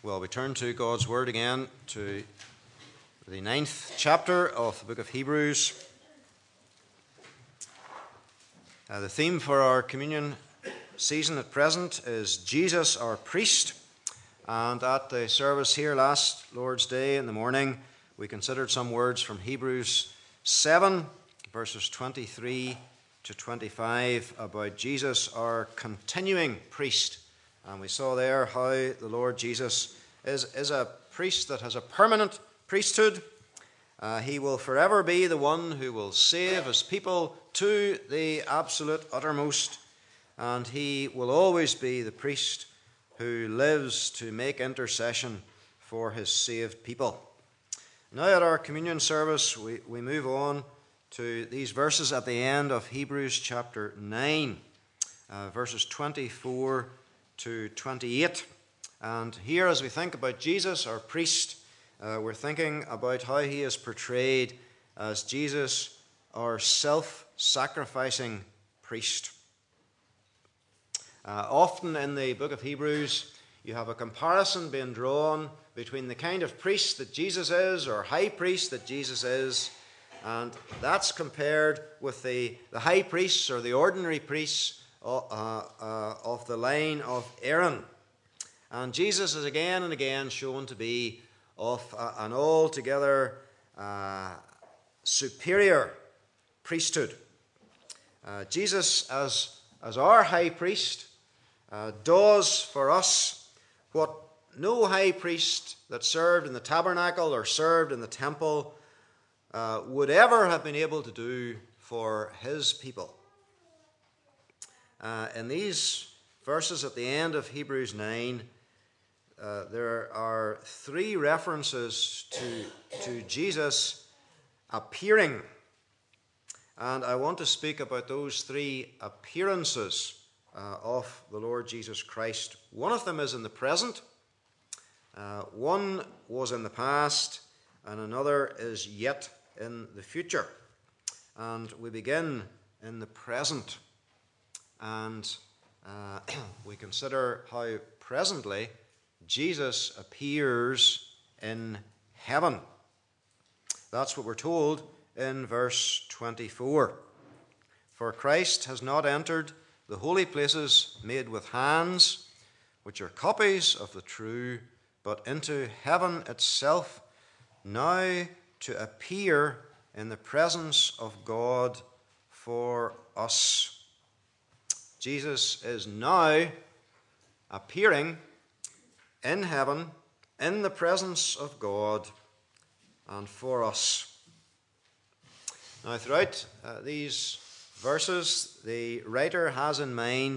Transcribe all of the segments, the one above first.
Well, we turn to God's Word again, to the 9th chapter of the book of Hebrews. The theme for our communion season at present is Jesus, our priest. And at the service here last Lord's Day in the morning, we considered some words from Hebrews 7, verses 23 to 25, about Jesus, our continuing priest. And we saw there how the Lord Jesus is a priest that has a permanent priesthood. He will forever be the one who will save his people to the absolute uttermost. And he will always be the priest who lives to make intercession for his saved people. Now at our communion service, we move on to these verses at the end of Hebrews chapter 9, verses 24 to 28. And here, as we think about Jesus, our priest, we're thinking about how he is portrayed as Jesus, our self-sacrificing priest. Often in the book of Hebrews, you have a comparison being drawn between the kind of priest that Jesus is, or high priest that Jesus is, and that's compared with the high priests or the ordinary priests of the line of Aaron. And Jesus is again and again shown to be of an altogether superior priesthood. Jesus, as our high priest, does for us what no high priest that served in the tabernacle or served in the temple would ever have been able to do for his people. In these verses at the end of Hebrews 9, there are three references to Jesus appearing. And I want to speak about those three appearances of the Lord Jesus Christ. One of them is in the present, one was in the past, and another is yet in the future. And we begin in the present. And we consider how presently Jesus appears in heaven. That's what we're told in verse 24. For Christ has not entered the holy places made with hands, which are copies of the true, but into heaven itself, now to appear in the presence of God for us. Jesus is now appearing in heaven, in the presence of God, and for us. Now, throughout these verses, the writer has in mind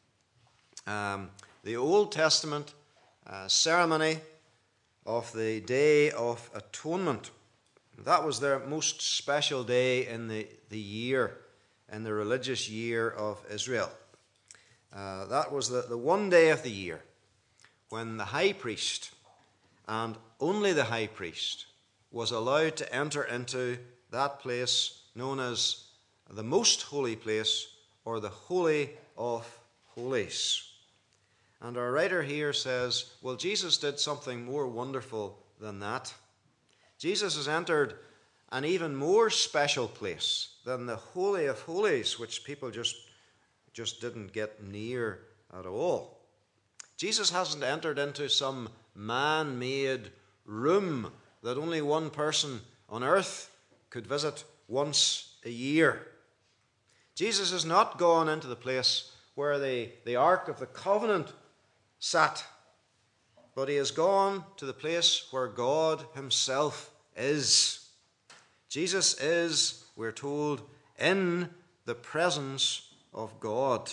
the Old Testament ceremony of the Day of Atonement. That was their most special day in the year, in the religious year of Israel. That was the one day of the year when the high priest, and only the high priest, was allowed to enter into that place known as the most holy place, or the Holy of Holies. And our writer here says, well, Jesus did something more wonderful than that. Jesus has entered an even more special place than the Holy of Holies, which people just didn't get near at all. Jesus hasn't entered into some man-made room that only one person on earth could visit once a year. Jesus has not gone into the place where the Ark of the Covenant sat, but he has gone to the place where God himself is. Jesus is, we're told, in the presence of God.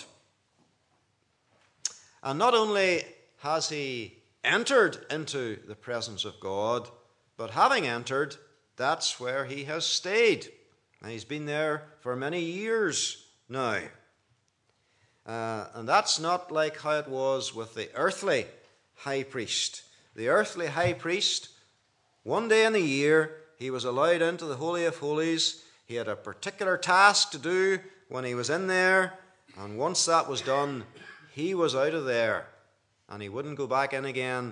And not only has he entered into the presence of God, but having entered, that's where he has stayed. And he's been there for many years now. And that's not like how it was with the earthly high priest. The earthly high priest, one day in the year, he was allowed into the Holy of Holies. He had a particular task to do when he was in there. And once that was done, he was out of there. And he wouldn't go back in again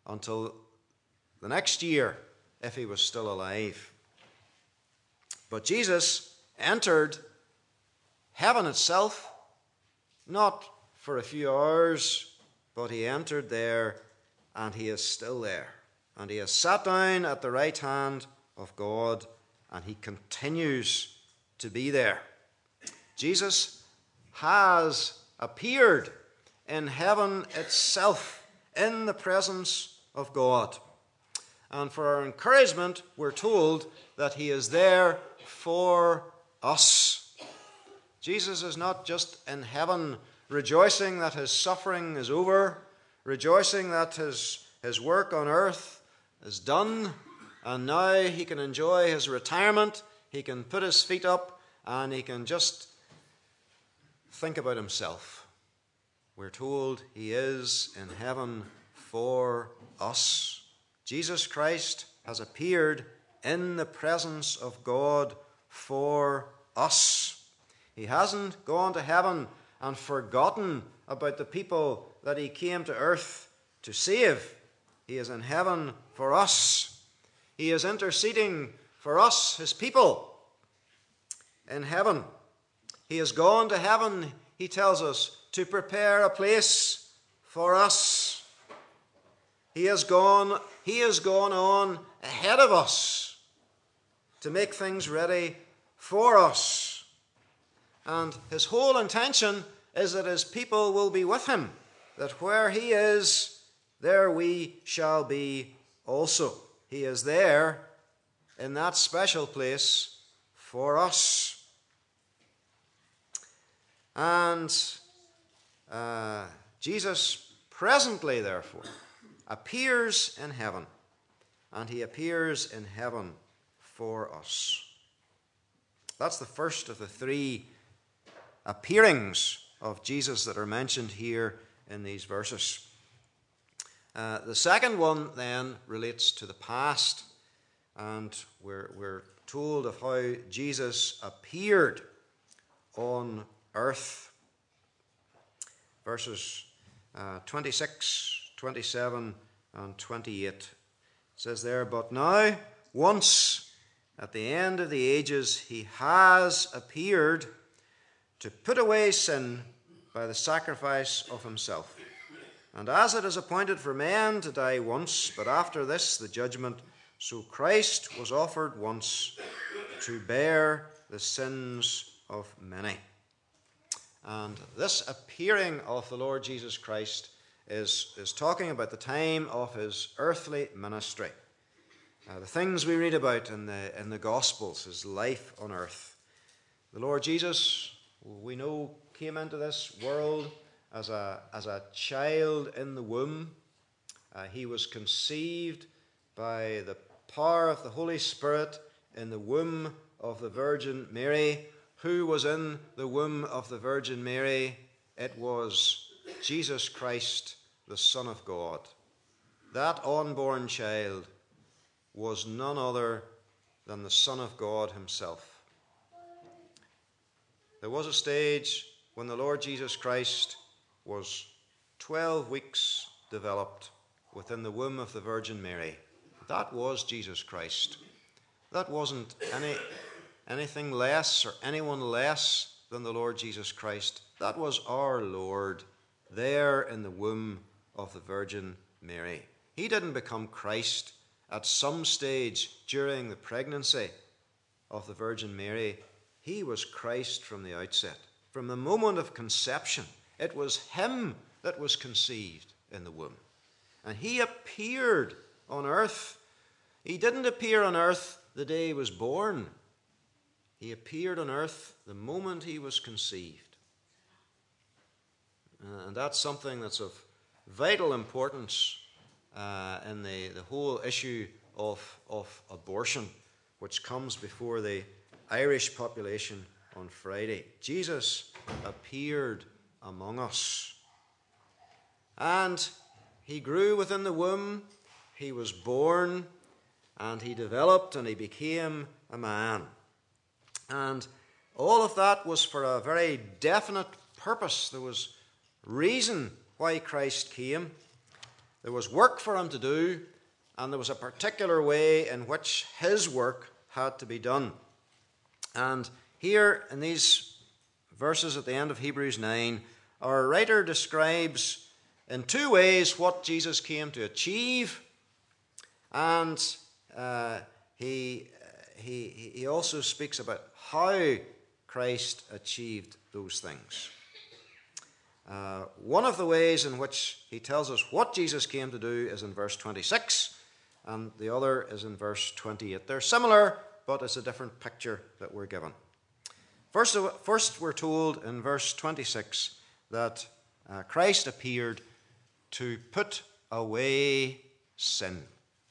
until the next year if he was still alive. But Jesus entered heaven itself, not for a few hours, but he entered there, and he is still there. And he has sat down at the right hand of God, and he continues to be there. Jesus has appeared in heaven itself, in the presence of God. And for our encouragement, we're told that he is there for us. Jesus is not just in heaven rejoicing that his suffering is over, rejoicing that his work on earth is done, and now he can enjoy his retirement, he can put his feet up, and he can just think about himself. We're told he is in heaven for us. Jesus Christ has appeared in the presence of God for us. He hasn't gone to heaven and forgotten about the people that he came to earth to save. He is in heaven for us. He is interceding for us, his people, in heaven. He has gone to heaven, he tells us, to prepare a place for us. He has gone on ahead of us to make things ready for us. And his whole intention is that his people will be with him, that where he is, there we shall be also. He is there in that special place for us. And Jesus presently, therefore, appears in heaven, and he appears in heaven for us. That's the first of the three appearings of Jesus that are mentioned here in these verses. The second one then relates to the past, and we're told of how Jesus appeared on earth. Verses 26, 27, and 28. It says there, "But now, once at the end of the ages, he has appeared to put away sin by the sacrifice of himself. And as it is appointed for men to die once, but after this the judgment, so Christ was offered once to bear the sins of many." And this appearing of the Lord Jesus Christ is talking about the time of his earthly ministry. The things we read about in the Gospels, his life on earth. The Lord Jesus, we know, came into this world as a child in the womb. He was conceived by the power of the Holy Spirit in the womb of the Virgin Mary. Who was in the womb of the Virgin Mary? It was Jesus Christ, the Son of God. That unborn child was none other than the Son of God himself. There was a stage when the Lord Jesus Christ was 12 weeks developed within the womb of the Virgin Mary. That was Jesus Christ. That wasn't anything less or anyone less than the Lord Jesus Christ. That was our Lord there in the womb of the Virgin Mary. He didn't become Christ at some stage during the pregnancy of the Virgin Mary. He was Christ from the outset. From the moment of conception, it was him that was conceived in the womb. And he appeared on earth. He didn't appear on earth the day he was born. He appeared on earth the moment he was conceived. And that's something that's of vital importance in the whole issue of abortion, which comes before the Irish population on Friday. Jesus appeared among us. And he grew within the womb, he was born, and he developed and he became a man. And all of that was for a very definite purpose. There was reason why Christ came. There was work for him to do, and there was a particular way in which his work had to be done. And here in these verses at the end of Hebrews 9, our writer describes in two ways what Jesus came to achieve, and he also speaks about how Christ achieved those things. One of the ways in which he tells us what Jesus came to do is in verse 26, and the other is in verse 28. They're similar, but it's a different picture that we're given. First we're told in verse 26 that Christ appeared to put away sin.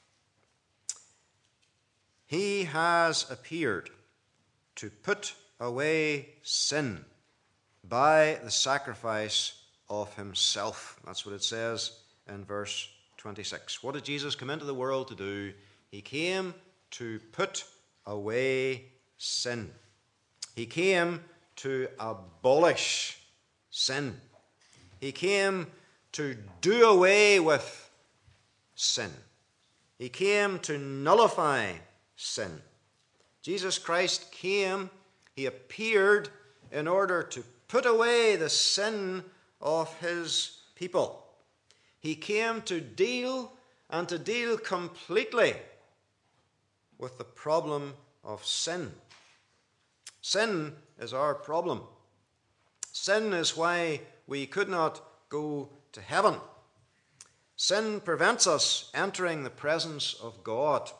He has appeared to put away sin by the sacrifice of himself. That's what it says in verse 26. What did Jesus come into the world to do? He came to put away sin. He came to abolish sin. He came to do away with sin. He came to nullify sin. Jesus Christ came, he appeared in order to put away the sin of his people. He came to deal completely with the problem of sin. Sin is our problem. Sin is why we could not go to heaven. Sin prevents us entering the presence of God.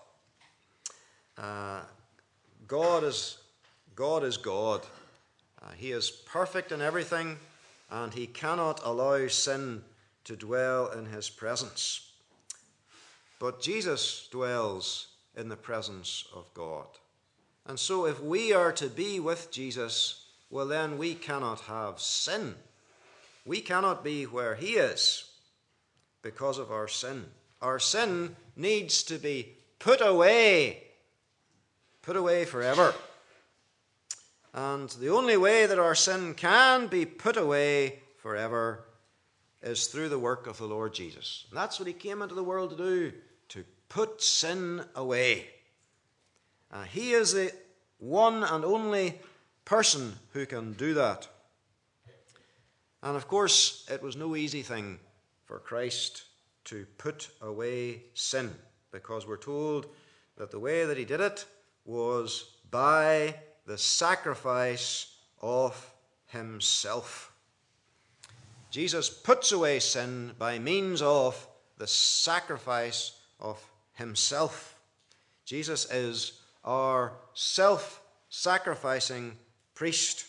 God is God. He is perfect in everything, and he cannot allow sin to dwell in his presence. But Jesus dwells in the presence of God. And so if we are to be with Jesus, well then we cannot have sin. We cannot be where he is because of our sin. Our sin needs to be put away forever. And the only way that our sin can be put away forever is through the work of the Lord Jesus. And that's what he came into the world to do, to put sin away. He is the one and only person who can do that. And of course, it was no easy thing for Christ to put away sin, because we're told that the way that he did it was by the sacrifice of himself. Jesus puts away sin by means of the sacrifice of himself. Jesus is our self-sacrificing priest.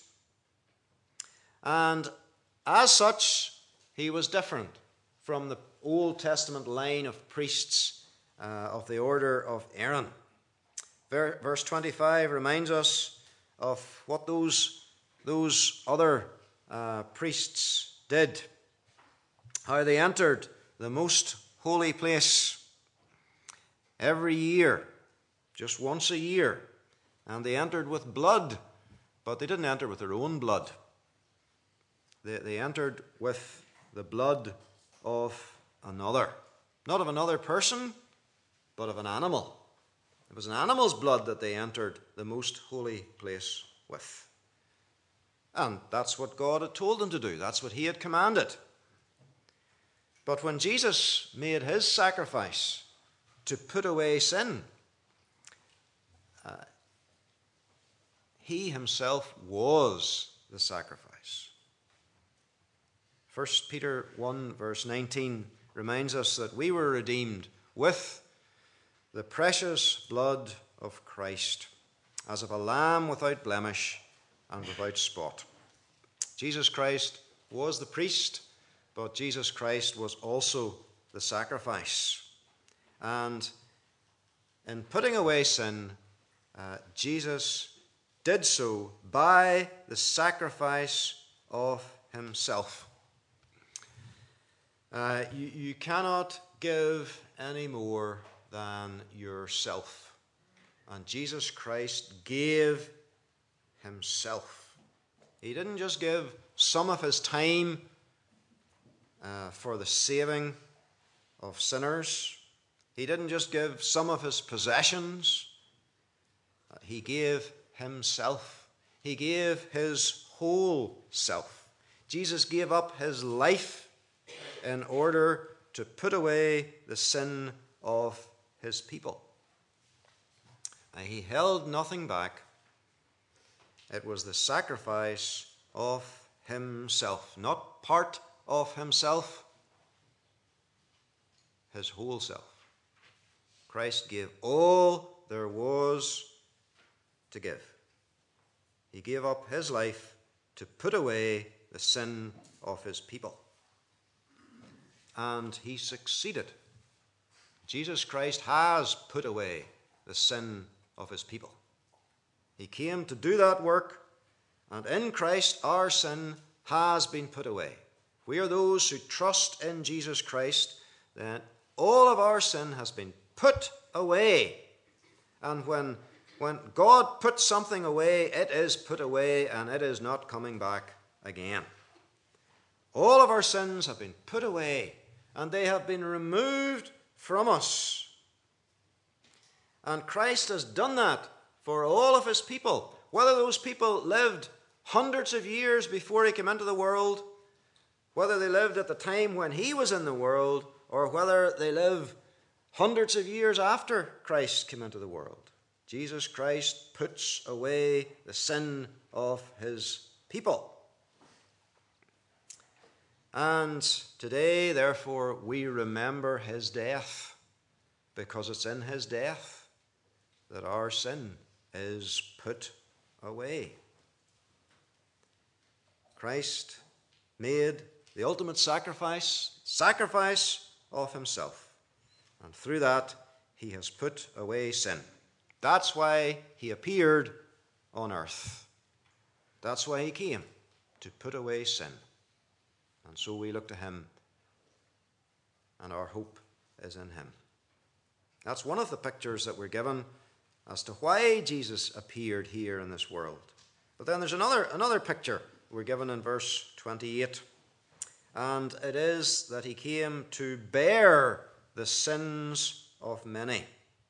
And as such, he was different from the Old Testament line of priests of the order of Aaron. Verse 25 reminds us of what those other priests did, how they entered the most holy place every year, just once a year, and they entered with blood, but they didn't enter with their own blood. They entered with the blood of another, not of another person, but of an animal. It was an animal's blood that they entered the most holy place with. And that's what God had told them to do. That's what he had commanded. But when Jesus made his sacrifice to put away sin, he himself was the sacrifice. 1 Peter 1 verse 19 reminds us that we were redeemed with the precious blood of Christ, as of a lamb without blemish and without spot. Jesus Christ was the priest, but Jesus Christ was also the sacrifice. And in putting away sin, Jesus did so by the sacrifice of himself. You cannot give any more than yourself. And Jesus Christ gave himself. He didn't just give some of his time for the saving of sinners. He didn't just give some of his possessions. He gave himself. He gave his whole self. Jesus gave up his life in order to put away the sin of his people. He held nothing back. It was the sacrifice of himself, not part of himself, his whole self. Christ gave all there was to give. He gave up his life to put away the sin of his people. And he succeeded. Jesus Christ has put away the sin of his people. He came to do that work, and in Christ our sin has been put away. We are those who trust in Jesus Christ, then all of our sin has been put away. And when God puts something away, it is put away and it is not coming back again. All of our sins have been put away and they have been removed from us. And Christ has done that for all of his people. Whether those people lived hundreds of years before he came into the world, whether they lived at the time when he was in the world, or whether they live hundreds of years after Christ came into the world, Jesus Christ puts away the sin of his people. And today, therefore, we remember his death, because it's in his death that our sin is put away. Christ made the ultimate sacrifice of himself. And through that, he has put away sin. That's why he appeared on earth. That's why he came, to put away sin. And so we look to him, and our hope is in him. That's one of the pictures that we're given as to why Jesus appeared here in this world. But then there's another picture we're given in verse 28. And it is that he came to bear the sins of many.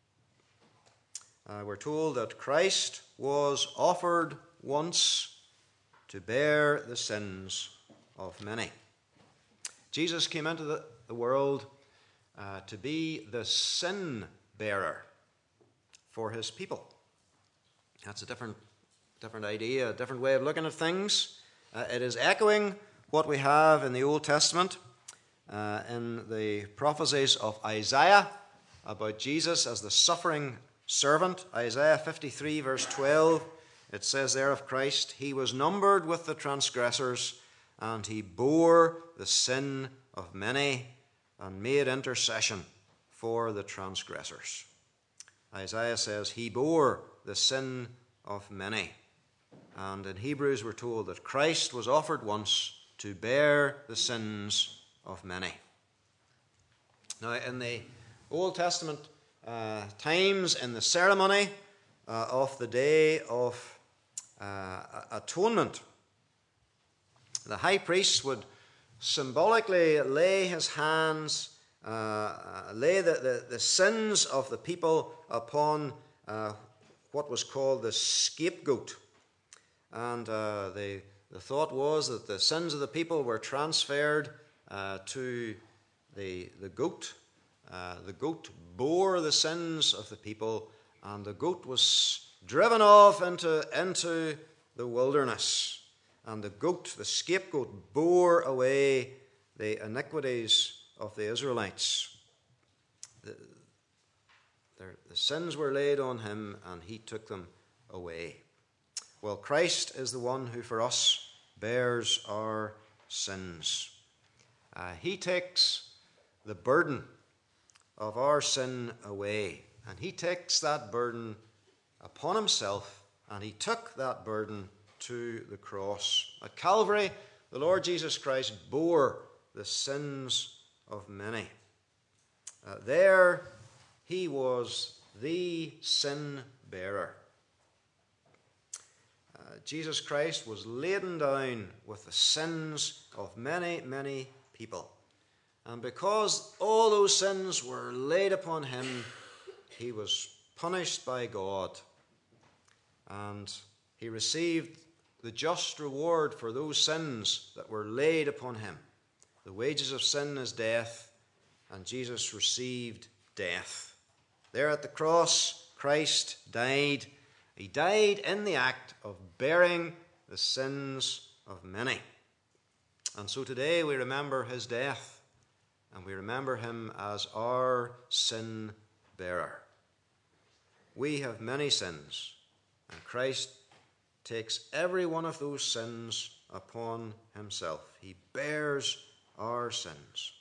We're told that Christ was offered once to bear the sins of many. Jesus came into the world to be the sin bearer for his people. That's a different idea, a different way of looking at things. It is echoing what we have in the Old Testament, in the prophecies of Isaiah about Jesus as the suffering servant. Isaiah 53 verse 12, it says there of Christ, he was numbered with the transgressors, and he bore the sin of many and made intercession for the transgressors. Isaiah says he bore the sin of many. And in Hebrews we're told that Christ was offered once to bear the sins of many. Now, in the Old Testament times, in the ceremony of the Day of Atonement, the high priest would symbolically lay his hands, lay the sins of the people upon what was called the scapegoat. And the thought was that the sins of the people were transferred to the goat. The goat bore the sins of the people, and the goat was driven off into the wilderness. And the goat, the scapegoat, bore away the iniquities of the Israelites. The sins were laid on him, and he took them away. Well, Christ is the one who for us bears our sins. He takes the burden of our sin away, and he takes that burden upon himself, and he took that burden to the cross. At Calvary, the Lord Jesus Christ bore the sins of many. There, he was the sin bearer. Jesus Christ was laden down with the sins of many, many people. And because all those sins were laid upon him, he was punished by God. And he received the just reward for those sins that were laid upon him. The wages of sin is death, and Jesus received death. There at the cross, Christ died. He died in the act of bearing the sins of many. And so today we remember his death, and we remember him as our sin bearer. We have many sins, and Christ takes every one of those sins upon himself. He bears our sins.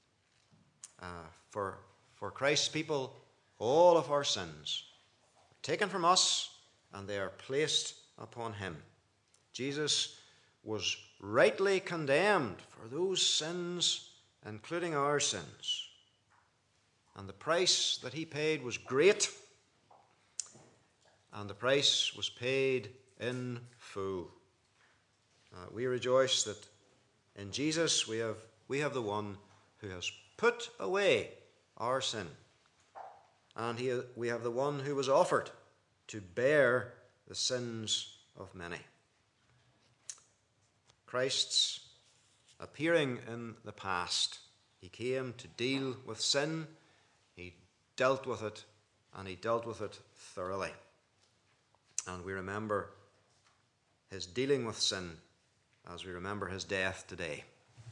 For Christ's people, all of our sins are taken from us, and they are placed upon him. Jesus was rightly condemned for those sins, including our sins. And the price that he paid was great, and the price was paid in full. We rejoice that in Jesus we have the one who has put away our sin, and we have the one who was offered to bear the sins of many. Christ's appearing in the past, he came to deal with sin. He dealt with it, and he dealt with it thoroughly. And we remember his dealing with sin as we remember his death today.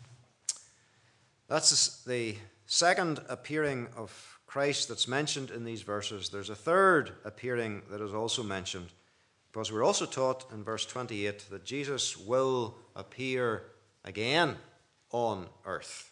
That's the second appearing of Christ that's mentioned in these verses. There's a third appearing that is also mentioned, because we're also taught in verse 28 that Jesus will appear again on earth.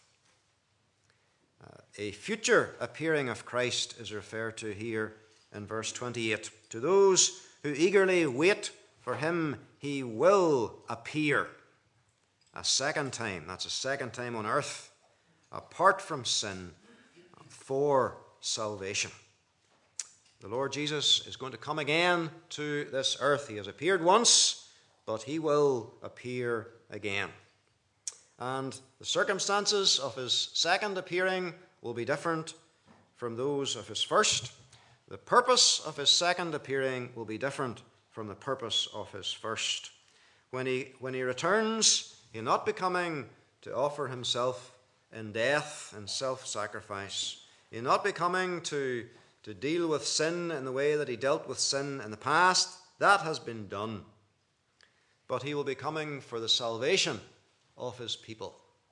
A future appearing of Christ is referred to here in verse 28. To those who eagerly wait for him, he will appear a second time. That's a second time on earth, apart from sin, for salvation. The Lord Jesus is going to come again to this earth. He has appeared once, but he will appear again. And the circumstances of his second appearing will be different from those of his first. The purpose of his second appearing will be different from the purpose of his first. When he returns, he'll not be coming to offer himself in death and self-sacrifice. He'll not be coming to deal with sin in the way that he dealt with sin in the past. That has been done. But he will be coming for the salvation of his people.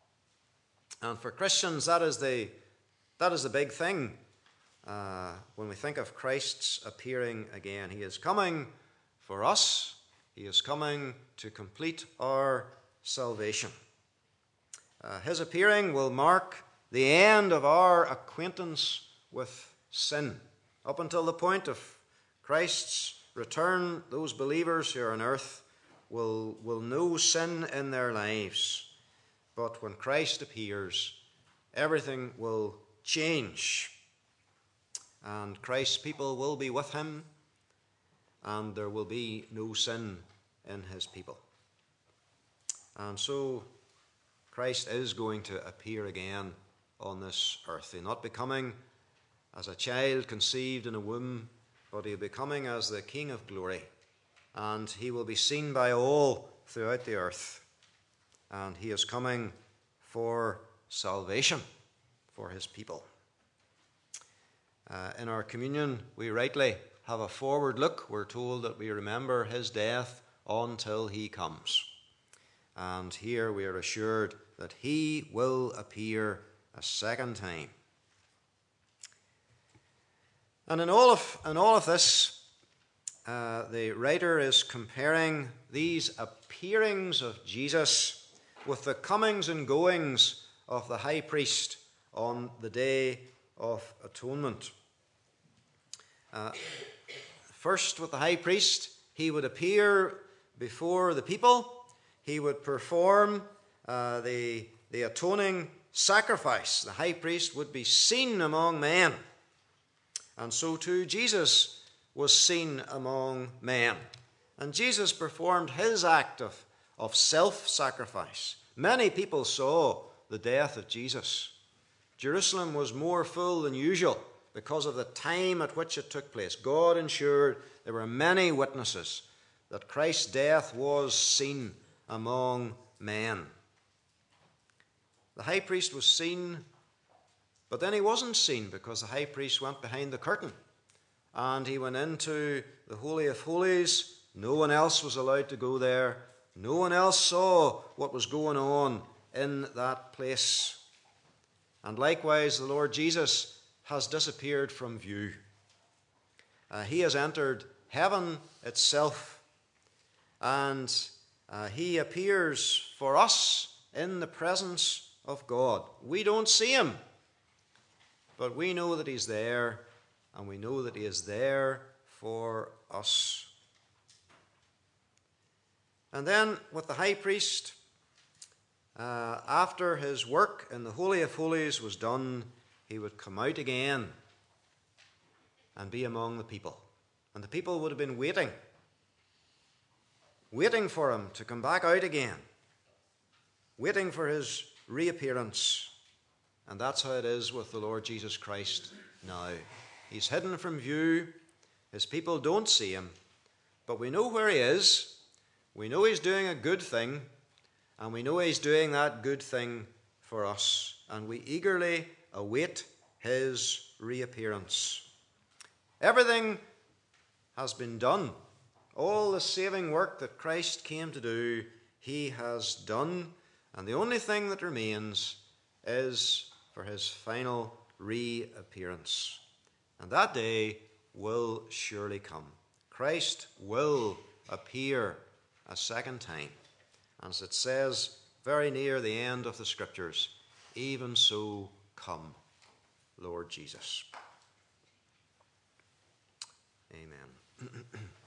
And for Christians, that is the big thing. When we think of Christ's appearing again, he is coming for us. He is coming to complete our salvation. His appearing will mark the end of our acquaintance with sin. Up until the point of Christ's return, those believers here on earth will know sin in their lives. But when Christ appears, everything will change. And Christ's people will be with him, and there will be no sin in his people. And so Christ is going to appear again on this earth. He'll not be coming as a child conceived in a womb, but he'll be coming as the King of glory. And he will be seen by all throughout the earth. And he is coming for salvation for his people. In our communion, we rightly have a forward look. We're told that we remember his death until he comes. And here we are assured that he will appear a second time. And in all of this, the writer is comparing these appearings of Jesus with the comings and goings of the high priest on the Day of Atonement. First, with the high priest, he would appear before the people. He would perform the atoning sacrifice. The high priest would be seen among men. And so too Jesus was seen among men. And Jesus performed his act of self-sacrifice. Many people saw the death of Jesus. Jerusalem was more full than usual because of the time at which it took place. God ensured there were many witnesses that Christ's death was seen among men. The high priest was seen, but then he wasn't seen because the high priest went behind the curtain and he went into the Holy of Holies. No one else was allowed to go there. No one else saw what was going on in that place. And likewise, the Lord Jesus has disappeared from view. He has entered heaven itself, and he appears for us in the presence of God. We don't see him, but we know that he's there, and we know that he is there for us. And then with the high priest, after his work in the Holy of Holies was done, he would come out again and be among the people. And the people would have been waiting for him to come back out again, waiting for his reappearance. And that's how it is with the Lord Jesus Christ now. He's hidden from view. His people don't see him, but we know where he is. We know he's doing a good thing, and we know he's doing that good thing for us, and we eagerly await his reappearance. Everything has been done. All the saving work that Christ came to do, he has done, and the only thing that remains is for his final reappearance. And that day will surely come. Christ will appear a second time. As it says very near the end of the Scriptures, even so come, Lord Jesus. Amen.